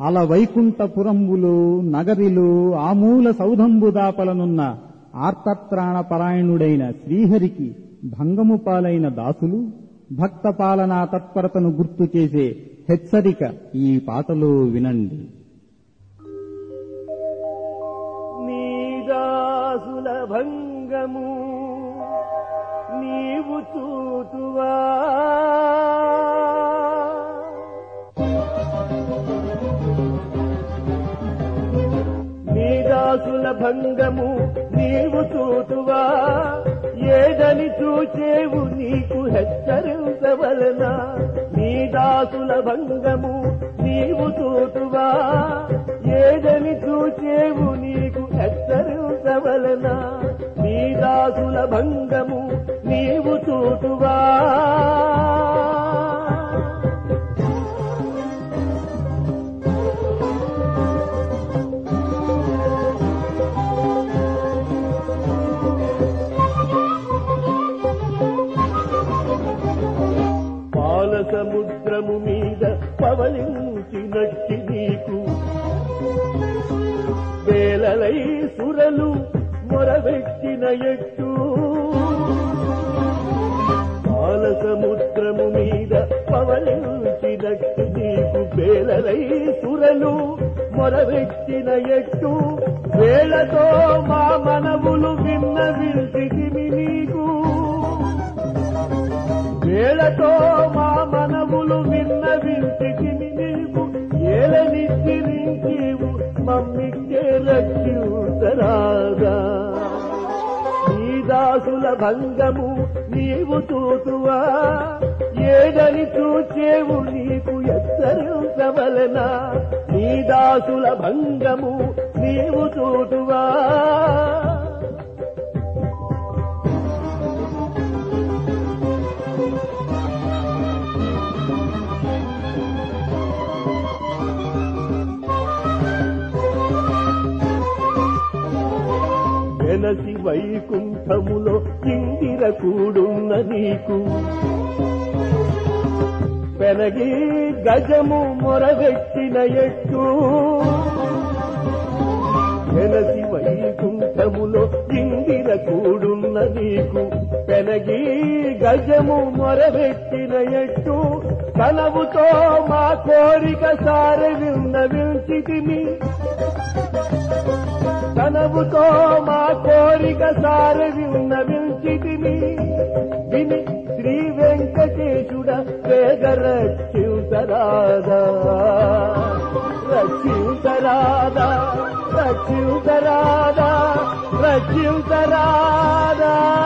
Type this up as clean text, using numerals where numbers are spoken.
అల వైకుంఠపురంబులు నగరిలు ఆమూల సౌధంబుదాపలనున్న ఆర్తత్రాణ పరాయణుడైన శ్రీహరికి భంగము పాలైన దాసులు భక్త పాలనా తత్పరతను గుర్తు చేసే హెచ్చరిక ఈ పాటలో వినండి. నీ దాసుల భంగము నీవు చూతువా, నీ దాసుల భంగము నీవు చూతువా, ఏదని చూచేవు నీకు హెచ్చరించవలనా. నీ దాసుల భంగము నీవు చూతువా, ఏదని చూచేవు నీకు హెచ్చరించవలనా. నీ దాసుల భంగము నీవు చూతువా. సముద్రము మీద పవలించినట్టి నీకు వేలలై సురలు మొరవెట్టిన ఎట్టు. పాల సముద్రము మీద పవలించినట్టి నీకు వేలలై సురలు మొరవెట్టిన ఎట్టు. వేళతో మా మనవులు విన్నవించితిమి నీకు, వేళతో మా మనవులు విన్నవించితిమి నీకు. ఏలని తిరించీవు మమ్మికే రక్షించరాదా. నీ దాసుల భంగము నీవు చూతువా, ఏదని చూచేవు నీకు హెచ్చరించవలనా. నీ దాసుల భంగము నీవు చూతువా. వెనసి వైకుంఠములో ఇందిర కూడున్న నీకు పెనగి గజము మొరవెట్టిన ఎట్టు. వెనసి వైకుంఠములో ఇందిర కూడున్న నీకు పెనగి గజము మొరవెట్టిన ఎట్టు. కనవుతో మా కోరిక సారె విన్నవించితిమి, కనవుతో మా కోరిక సారె విన్నవించితిమి. విని శ్రీ వెంకటేశుడ వేగ రక్షించరాదా, రక్షించరాదా, రక్షించరాదా, రక్షించరాదా.